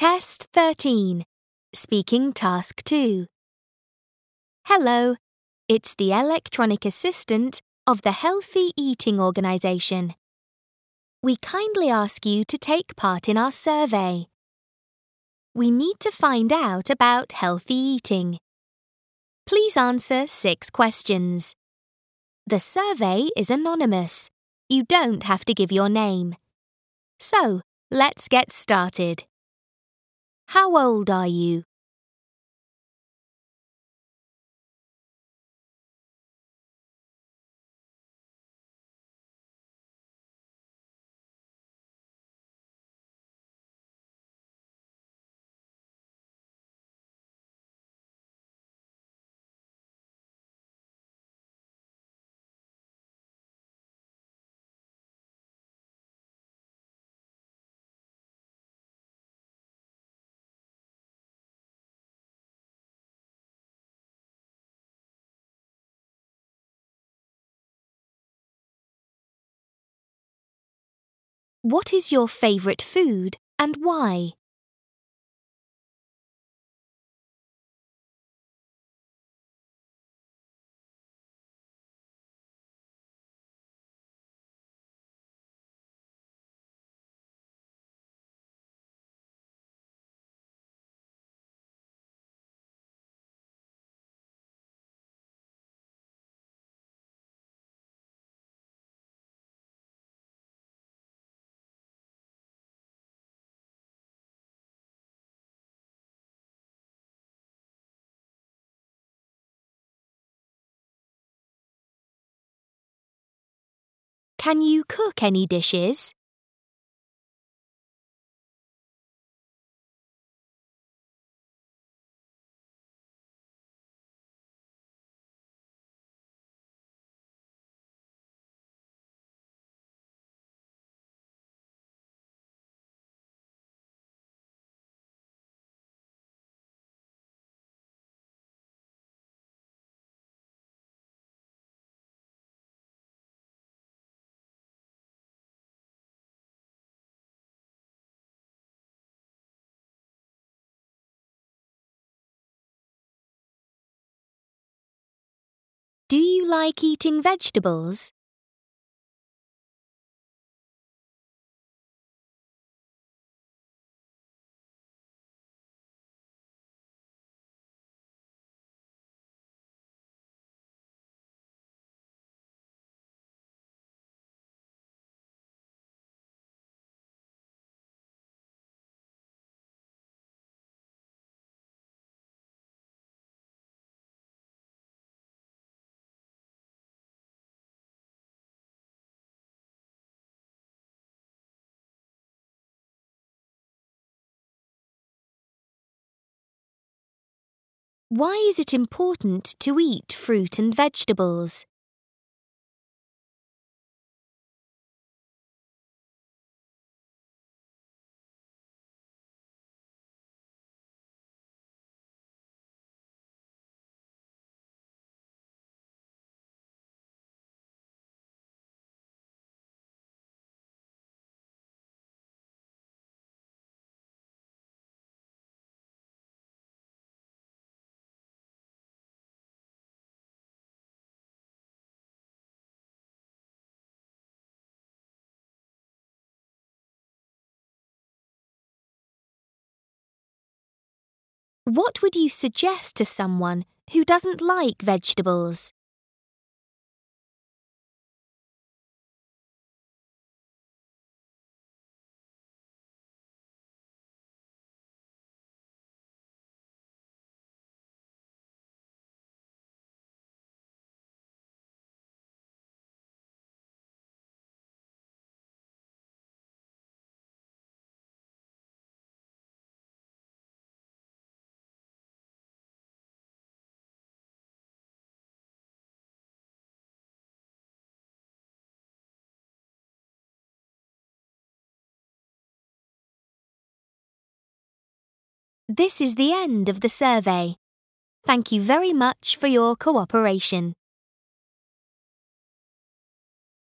Test 13. Speaking Task 2. Hello, it's the electronic assistant of the Healthy Eating Organisation. We kindly ask you to take part in our survey. We need to find out about healthy eating. Please answer 6 questions. The survey is anonymous. You don't have to give your name. So, let's get started. How old are you? What is your favourite food and why? Can you cook any dishes? Do you like eating vegetables? Why is it important to eat fruit and vegetables? What would you suggest to someone who doesn't like vegetables? This is the end of the survey. Thank you very much for your cooperation.